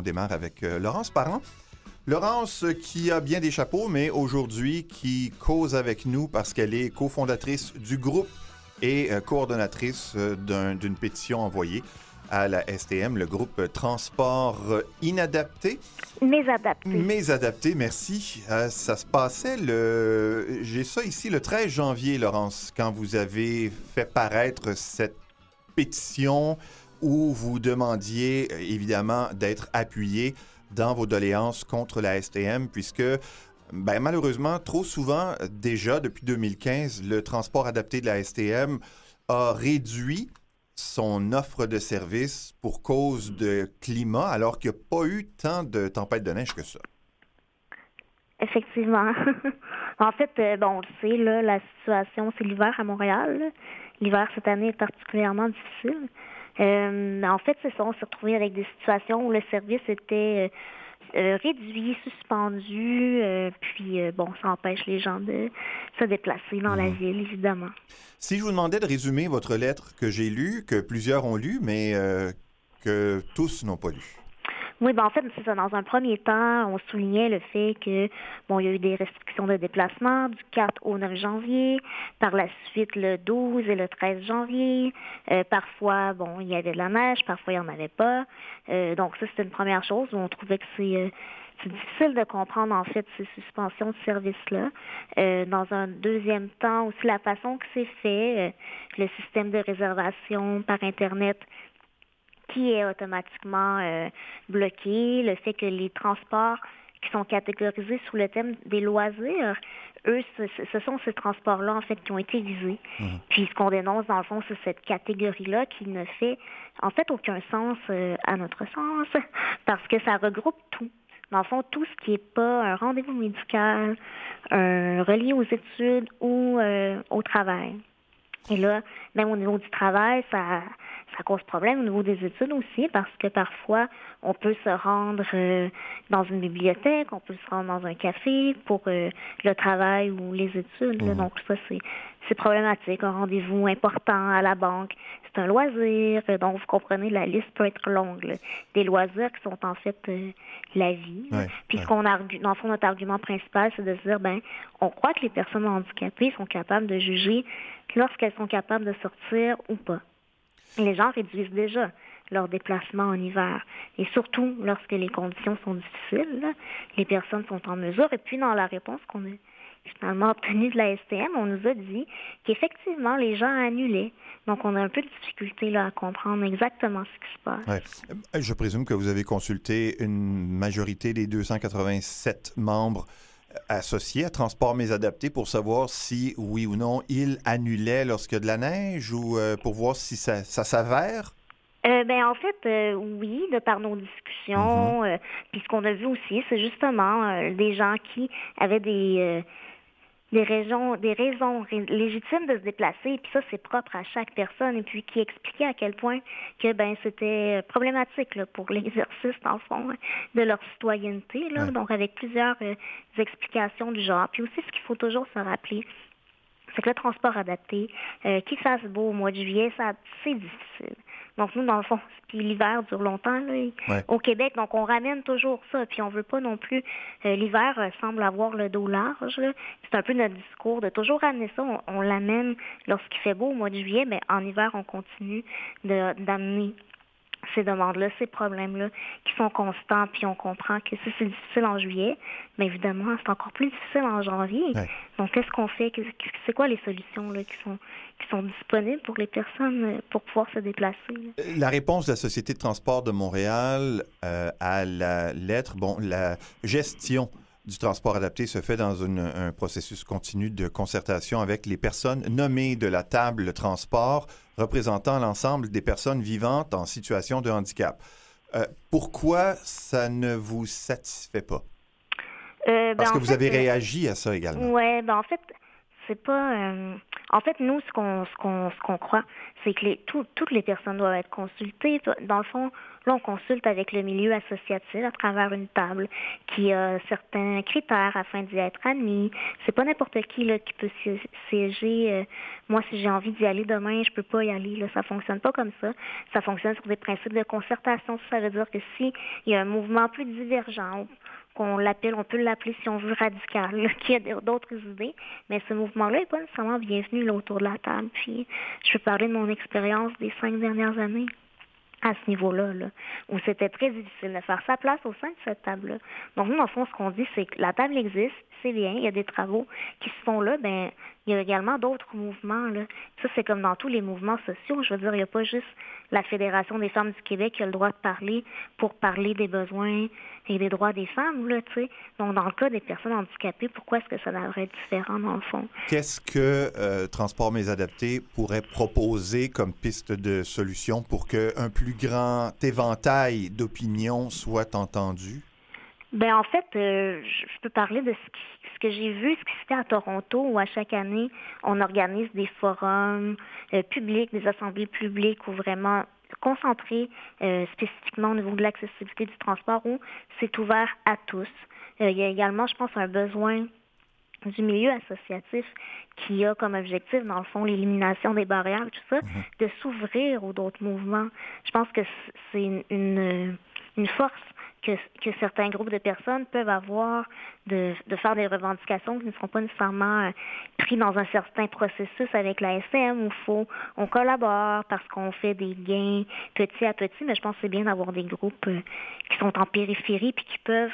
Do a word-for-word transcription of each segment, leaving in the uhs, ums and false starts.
démarre avec euh, Laurence Parent. Laurence euh, qui a bien des chapeaux, mais aujourd'hui qui cause avec nous parce qu'elle est cofondatrice du groupe et euh, coordonnatrice euh, d'un, d'une pétition envoyée à la S T M, le groupe Transport Inadapté. Mésadapté. Mésadapté, merci. Euh, ça se passait le... J'ai ça ici le treize janvier, Laurence, quand vous avez fait paraître cette pétition où vous demandiez, euh, évidemment, d'être appuyé dans vos doléances contre la S T M, puisque, ben, malheureusement, trop souvent, déjà, depuis deux mille quinze, le transport adapté de la S T M a réduit son offre de services pour cause de climat, alors qu'il n'y a pas eu tant de tempêtes de neige que ça. Effectivement. En fait, euh, bon, on le sait, là, la situation, c'est l'hiver à Montréal. Là. L'hiver, cette année, est particulièrement difficile. Euh, en fait, c'est ça, on s'est retrouvé avec des situations où le service était euh, euh, réduit, suspendu, euh, puis, euh, bon, ça empêche les gens de se déplacer dans mmh. la ville, évidemment. Si je vous demandais de résumer votre lettre que j'ai lue, que plusieurs ont lue, mais euh, que tous n'ont pas lue. Oui, ben en fait, c'est ça. Dans un premier temps, on soulignait le fait que, bon, il y a eu des restrictions de déplacement du quatre au neuf janvier, par la suite le douze et le treize janvier. Euh, parfois, bon, il y avait de la neige, parfois il n'y en avait pas. Euh, donc ça, c'était une première chose où on trouvait que c'est... Euh, C'est difficile de comprendre, en fait, ces suspensions de service-là. Euh, dans un deuxième temps, aussi la façon que c'est fait, euh, le système de réservation par Internet qui est automatiquement euh, bloqué, le fait que les transports qui sont catégorisés sous le thème des loisirs, eux, ce, ce sont ces transports-là, en fait, qui ont été visés. Mmh. Puis ce qu'on dénonce, dans le fond, c'est cette catégorie-là qui ne fait, en fait, aucun sens euh, à notre sens, parce que ça regroupe tout. Dans le fond, tout ce qui n'est pas un rendez-vous médical, un relié aux études ou euh, au travail. Et là, même au niveau du travail, ça, ça cause problème au niveau des études aussi, parce que parfois, on peut se rendre euh, dans une bibliothèque, on peut se rendre dans un café pour euh, le travail ou les études. Là. Mmh. Donc ça, c'est, c'est problématique. Un rendez-vous important à la banque, c'est un loisir. Donc, vous comprenez, la liste peut être longue. Là. Des loisirs qui sont en fait euh, la vie. Ouais, Puis, ouais. ce qu'on argue, dans le fond, notre argument principal, c'est de se dire, ben, on croit que les personnes handicapées sont capables de juger lorsqu'elles sont capables de sortir ou pas. Les gens réduisent déjà leur déplacement en hiver. Et surtout, lorsque les conditions sont difficiles, là, les personnes sont en mesure. Et puis, dans la réponse qu'on a finalement obtenue de la S T M, on nous a dit qu'effectivement, les gens annulaient. Donc, on a un peu de difficulté là, à comprendre exactement ce qui se passe. Ouais. Je présume que vous avez consulté une majorité des deux cent quatre-vingt-sept membres associés à Transport Mésadapté pour savoir si, oui ou non, ils annulaient lorsqu'il y a de la neige ou euh, pour voir si ça, ça s'avère? Euh, ben en fait, euh, oui, de par nos discussions. Mm-hmm. Euh, puis ce qu'on a vu aussi, c'est justement euh, des gens qui avaient des... Euh, des raisons, des raisons légitimes de se déplacer, et puis ça, c'est propre à chaque personne, et puis qui expliquait à quel point que ben c'était problématique là, pour l'exercice, dans le fond, de leur citoyenneté, là, ouais. Donc avec plusieurs euh, explications du genre. Puis aussi, ce qu'il faut toujours se rappeler, c'est que le transport adapté, euh, qu'il fasse beau au mois de juillet, ça, c'est difficile. Donc, nous, dans le fond, puis l'hiver dure longtemps là, ouais. au Québec, donc on ramène toujours ça. Puis on veut pas non plus... Euh, l'hiver euh, semble avoir le dos large. Là. C'est un peu notre discours de toujours ramener ça. On, on l'amène lorsqu'il fait beau au mois de juillet, mais en hiver, on continue de, d'amener ces demandes-là, ces problèmes-là qui sont constants, puis on comprend que si c'est difficile en juillet, bien évidemment, c'est encore plus difficile en janvier. Ouais. Donc, qu'est-ce qu'on fait? C'est quoi les solutions là, qui sont, qui sont disponibles pour les personnes pour pouvoir se déplacer? Là? La réponse de la Société de transport de Montréal euh, à la lettre, bon, la gestion du transport adapté se fait dans une, un processus continu de concertation avec les personnes nommées de la table transport représentant l'ensemble des personnes vivantes en situation de handicap. Euh, pourquoi ça ne vous satisfait pas? Euh, ben Parce que vous fait, avez réagi à ça également. Oui, ben en fait, c'est pas... Euh, en fait, nous, ce qu'on, ce qu'on, ce qu'on croit, c'est que les, tout, toutes les personnes doivent être consultées. Dans le fond, Là, on consulte avec le milieu associatif à travers une table qui a certains critères afin d'y être admis. C'est pas n'importe qui là, qui peut siéger. Euh, moi, si j'ai envie d'y aller demain, je peux pas y aller. Là. Ça fonctionne pas comme ça. Ça fonctionne sur des principes de concertation. Ça veut dire que s'il y a un mouvement plus divergent, qu'on l'appelle, on peut l'appeler si on veut radical, là, qui a d'autres idées, mais ce mouvement-là n'est pas nécessairement bienvenu là, autour de la table. Puis, je peux parler de mon expérience des cinq dernières années à ce niveau-là, là, où c'était très difficile de faire sa place au sein de cette table-là. Donc, nous, dans le fond, ce qu'on dit, c'est que la table existe, c'est bien, il y a des travaux qui se font là, ben il y a également d'autres mouvements, là. Ça, c'est comme dans tous les mouvements sociaux. Je veux dire, il n'y a pas juste la Fédération des femmes du Québec qui a le droit de parler pour parler des besoins et des droits des femmes, là, tu sais. Donc, dans le cas des personnes handicapées, pourquoi est-ce que ça devrait être différent, dans le fond? Qu'est-ce que euh, Transport Mésadapté pourrait proposer comme piste de solution pour qu'un plus grand éventail d'opinions soit entendu? Ben en fait, euh, je peux parler de ce, qui, ce que j'ai vu, ce qui se fait à Toronto, où à chaque année, on organise des forums euh, publics, des assemblées publiques, où vraiment concentrées euh, spécifiquement au niveau de l'accessibilité du transport, où c'est ouvert à tous. Euh, il y a également, je pense, un besoin du milieu associatif qui a comme objectif, dans le fond, l'élimination des barrières, tout ça, mm-hmm. de s'ouvrir aux d'autres mouvements. Je pense que c'est une, une, une force que, que certains groupes de personnes peuvent avoir de, de faire des revendications qui ne seront pas nécessairement euh, pris dans un certain processus avec la S M où faut, on collabore parce qu'on fait des gains petit à petit, mais je pense que c'est bien d'avoir des groupes euh, qui sont en périphérie puis qui peuvent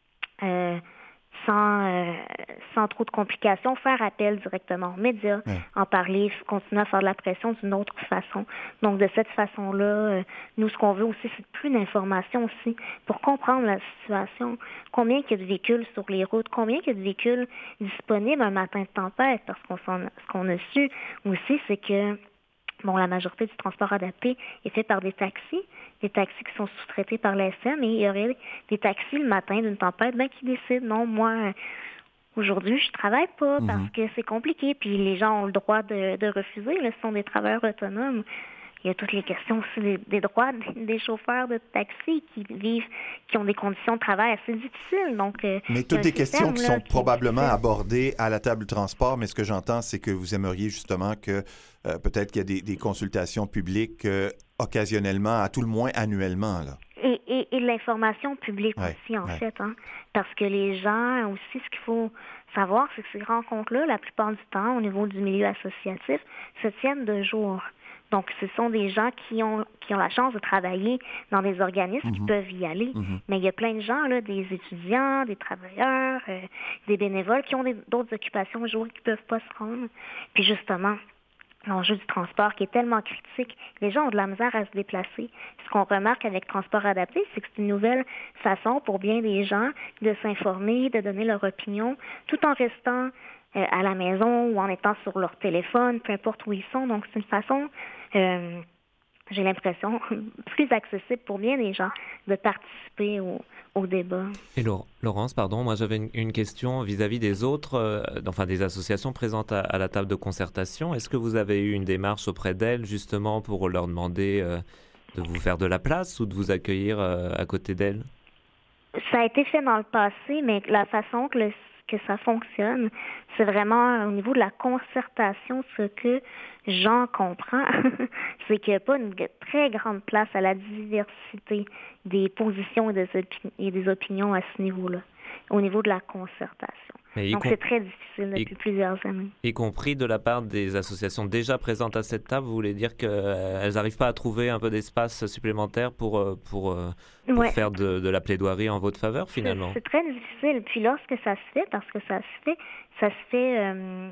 euh, sans, euh, sans trop de complications, faire appel directement aux médias, ouais. en parler, continuer à faire de la pression d'une autre façon. Donc, de cette façon-là, euh, nous, ce qu'on veut aussi, c'est plus d'informations aussi pour comprendre la situation. Combien il y a de véhicules sur les routes, combien il y a de véhicules disponibles un matin de tempête, parce qu'on s'en, ce qu'on a su aussi, c'est que bon, la majorité du transport adapté est fait par des taxis, des taxis qui sont sous-traités par la S M, et il y aurait des taxis le matin d'une tempête ben, qui décident, non, moi, aujourd'hui, je travaille pas parce mm-hmm. que c'est compliqué, puis les gens ont le droit de, de refuser, là, ce sont des travailleurs autonomes. Il y a toutes les questions aussi des, des droits des chauffeurs de taxi qui vivent, qui ont des conditions de travail assez difficiles. Donc, euh, mais toutes des questions qui sont qui probablement abordées à la table du transport, mais ce que j'entends, c'est que vous aimeriez justement que euh, peut-être qu'il y a des, des consultations publiques euh, occasionnellement, à tout le moins annuellement, là. Et, et, et de l'information publique ouais, aussi, en ouais. fait. Hein, parce que les gens aussi, ce qu'il faut savoir, c'est que ces rencontres-là, la plupart du temps, au niveau du milieu associatif, se tiennent de jour. Donc, ce sont des gens qui ont qui ont la chance de travailler dans des organismes mm-hmm. qui peuvent y aller. Mm-hmm. Mais il y a plein de gens, là, des étudiants, des travailleurs, euh, des bénévoles qui ont des, d'autres occupations au jour qui ne peuvent pas se rendre. Puis justement, l'enjeu du transport qui est tellement critique, les gens ont de la misère à se déplacer. Ce qu'on remarque avec Transport adapté, c'est que c'est une nouvelle façon pour bien des gens de s'informer, de donner leur opinion, tout en restant euh, à la maison ou en étant sur leur téléphone, peu importe où ils sont. Donc, c'est une façon, euh, j'ai l'impression, plus accessible pour bien des gens de participer au, au débat. Et Laurence, pardon, moi j'avais une, une question vis-à-vis des autres, euh, enfin des associations présentes à, à la table de concertation. Est-ce que vous avez eu une démarche auprès d'elles justement pour leur demander euh, de vous faire de la place ou de vous accueillir euh, à côté d'elles? Ça a été fait dans le passé, mais la façon que le que ça fonctionne, c'est vraiment au niveau de la concertation, ce que j'en comprends, c'est qu'il n'y a pas une très grande place à la diversité des positions et des, opi- et des opinions à ce niveau-là, au niveau de la concertation. Donc, com- c'est très difficile depuis y, plusieurs années. Y compris de la part des associations déjà présentes à cette table, vous voulez dire qu'elles euh, n'arrivent pas à trouver un peu d'espace supplémentaire pour, euh, pour, euh, pour ouais. faire de, de la plaidoirie en votre faveur, finalement? C'est, c'est très difficile. Puis lorsque ça se fait, parce que ça se fait, ça se fait euh,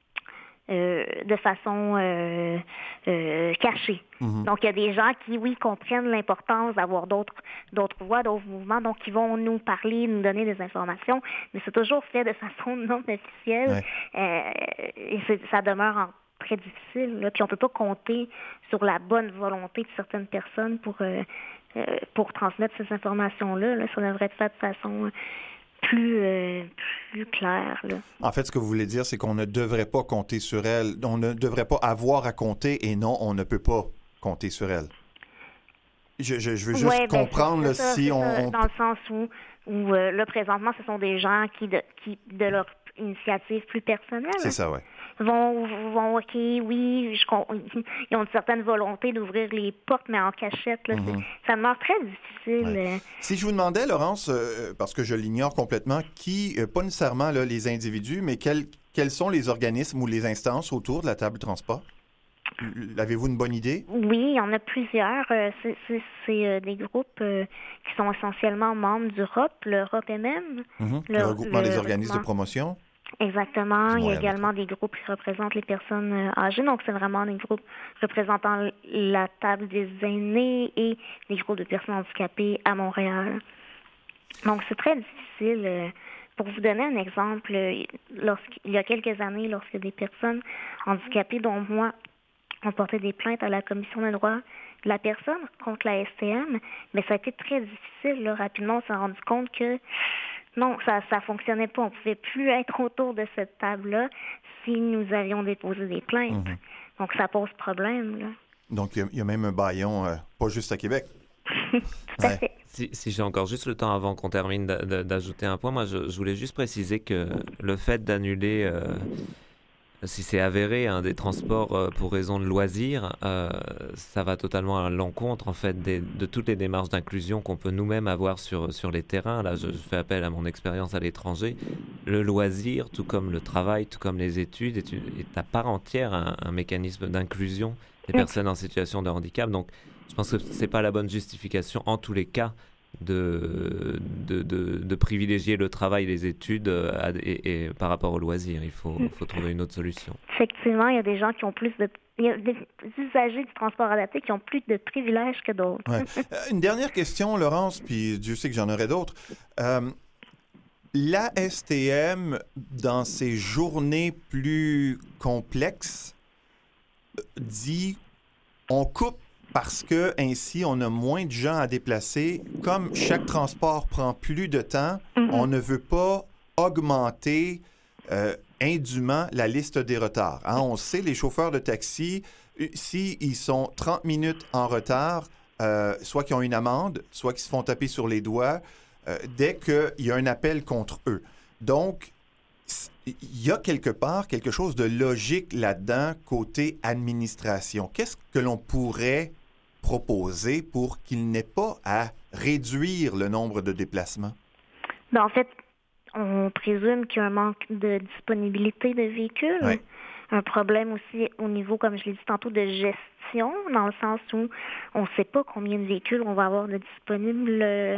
euh, de façon euh, euh, cachée. Mm-hmm. Donc, il y a des gens qui, oui, comprennent l'importance d'avoir d'autres, d'autres voix, d'autres mouvements, donc qui vont nous parler, nous donner des informations, mais c'est toujours fait de façon non officielle. Ouais. Euh, et c'est, ça demeure en très difficile. Là. Puis on ne peut pas compter sur la bonne volonté de certaines personnes pour, euh, euh, pour transmettre ces informations-là. Là. Ça devrait être fait de façon plus, euh, plus claire. Là. En fait, ce que vous voulez dire, c'est qu'on ne devrait pas compter sur elle. On ne devrait pas avoir à compter et non, on ne peut pas compter sur elle. Je, je, je veux juste Ouais, ben, comprendre c'est là, ça, si c'est on... ça, on- dans le sens où, où euh, là, présentement, ce sont des gens qui, de, qui, de leur initiative plus C'est personnelle, ça, ouais. vont, vont OK, oui, je, con- ils ont une certaine volonté d'ouvrir les portes, mais en cachette. Là, c'est- Mhm. ça demeure très difficile. Ouais. euh. Si je vous demandais, Laurence, euh, parce que je l'ignore complètement, qui, euh, pas nécessairement là, les individus, mais quels, quels sont les organismes ou les instances autour de la table de transport? L- Avez-vous une bonne idée? Oui, il y en a plusieurs. euh, c'est c'est- c'est, euh, des groupes euh, qui sont essentiellement membres du R O P, le R O P M M, Mhm. le, Le regroupement des le organismes de regroupement. promotion Exactement. du Il y a Montréal également métropole. des groupes qui représentent les personnes euh, âgées. Donc, c'est vraiment des groupes représentant la table des aînés et des groupes de personnes handicapées à Montréal. Donc, c'est très difficile. euh, Pour vous donner un exemple, euh, lorsqu'il y a quelques années, lorsque des personnes handicapées, dont moi, ont porté des plaintes à la Commission des droits de la personne contre la S T M, mais ça a été très difficile. Là. Rapidement, on s'est rendu compte que non, ça ça fonctionnait pas. On pouvait plus être autour de cette table-là si nous avions déposé des plaintes. Mhm. Donc, ça pose problème. Là. Donc, il y a- il y, a même un bâillon, euh, pas juste à Québec. Tout à Ouais. fait. Si, si j'ai encore juste le temps avant qu'on termine d'a- d'a- d'ajouter un point, moi je, je voulais juste préciser que le fait d'annuler, euh, si c'est avéré, hein, des transports euh, pour raison de loisirs, euh, ça va totalement à l'encontre en fait des- de toutes les démarches d'inclusion qu'on peut nous-mêmes avoir sur, sur les terrains. Là, je, je fais appel à mon expérience à l'étranger. Le loisir, tout comme le travail, tout comme les études, est, une- est à part entière un, un mécanisme d'inclusion des personnes en situation de handicap. Donc, je pense que c'est pas la bonne justification en tous les cas de, de, de, de privilégier le travail et les études euh, à- et, et par rapport au loisir. Il faut, faut trouver une autre solution. Effectivement, il y a des gens qui ont plus de... Il y a des usagers du transport adapté qui ont plus de privilèges que d'autres. Ouais. Euh, Une dernière question, Laurence, puis Dieu sait que j'en aurai d'autres. Euh, la S T M, dans ses journées plus complexes, dit on coupe parce que ainsi on a moins de gens à déplacer. Comme chaque transport prend plus de temps, Mhm. on ne veut pas augmenter euh, indûment la liste des retards. Hein, on sait, les chauffeurs de taxi, euh, s'ils sont trente minutes en retard, euh, soit qu'ils ont une amende, soit qu'ils se font taper sur les doigts euh, dès qu'il y a un appel contre eux. Donc, il y a quelque part quelque chose de logique là-dedans côté administration. Qu'est-ce que l'on pourrait proposer pour qu'il n'ait pas à réduire le nombre de déplacements? Ben, en fait, on présume qu'il y a un manque de disponibilité de véhicules. Oui. Un problème aussi au niveau, comme je l'ai dit tantôt, de gestion, dans le sens où on ne sait pas combien de véhicules on va avoir de disponibles euh,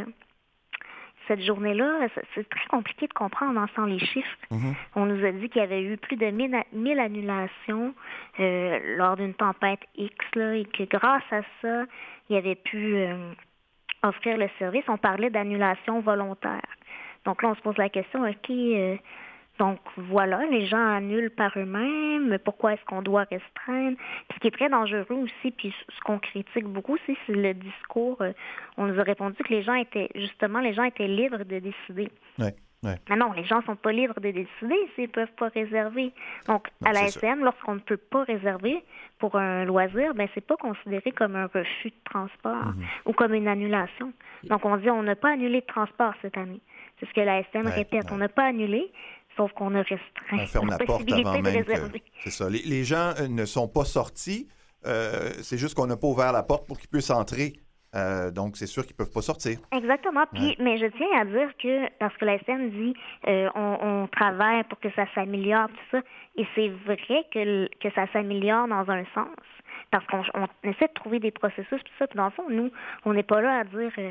cette journée-là. C'est- C'est très compliqué de comprendre en sent les chiffres. Mhm. On nous a dit qu'il y avait eu plus de mille a- mille annulations euh, lors d'une tempête X, là, et que grâce à ça, il avait pu euh, offrir le service. On parlait d'annulation volontaire. Donc là, on se pose la question, OK, euh, donc voilà, les gens annulent par eux-mêmes, mais pourquoi est-ce qu'on doit restreindre? Puis ce qui est très dangereux aussi, puis ce qu'on critique beaucoup aussi, c'est le discours. euh, on nous a répondu que les gens étaient, justement, les gens étaient libres de décider. Ouais, ouais. Mais non, les gens sont pas libres de décider s'ils ne peuvent pas réserver. Donc, Non, à la c'est S M, lorsqu'on ne peut pas réserver pour un loisir, ben c'est pas considéré comme un refus de transport Mhm. ou comme une annulation. Donc, on dit on n'a pas annulé de transport cette année. C'est ce que la S M Ouais, répète. ouais. On n'a pas annulé, sauf qu'on a restreint On ferme la la porte possibilité avant de même que... réserver. C'est ça. Les, les gens euh, ne sont pas sortis. euh, c'est juste qu'on n'a pas ouvert la porte pour qu'ils puissent entrer. Euh, donc, c'est sûr qu'ils ne peuvent pas sortir. Exactement. Puis, Ouais. mais je tiens à dire que, parce que la S M dit euh, on, on travaille pour que ça s'améliore, tout ça, et c'est vrai que, l- que ça s'améliore dans un sens, parce qu'on on essaie de trouver des processus, tout ça, puis dans le fond, nous, on n'est pas là à dire euh,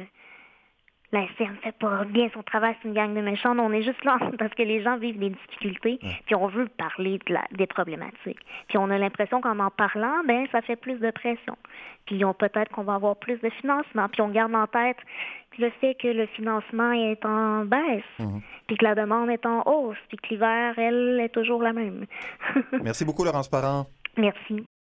la S M fait pas bien son travail, c'est une gang de méchants. Non, on est juste là parce que les gens vivent des difficultés, Ouais. puis on veut parler de la, des problématiques. Puis on a l'impression qu'en en parlant, ben ça fait plus de pression. Puis on peut-être qu'on va avoir plus de financement. Puis on garde en tête le fait que le financement est en baisse, Mhm. puis que la demande est en hausse, puis que l'hiver, elle, est toujours la même. Merci beaucoup, Laurence Parent. Merci.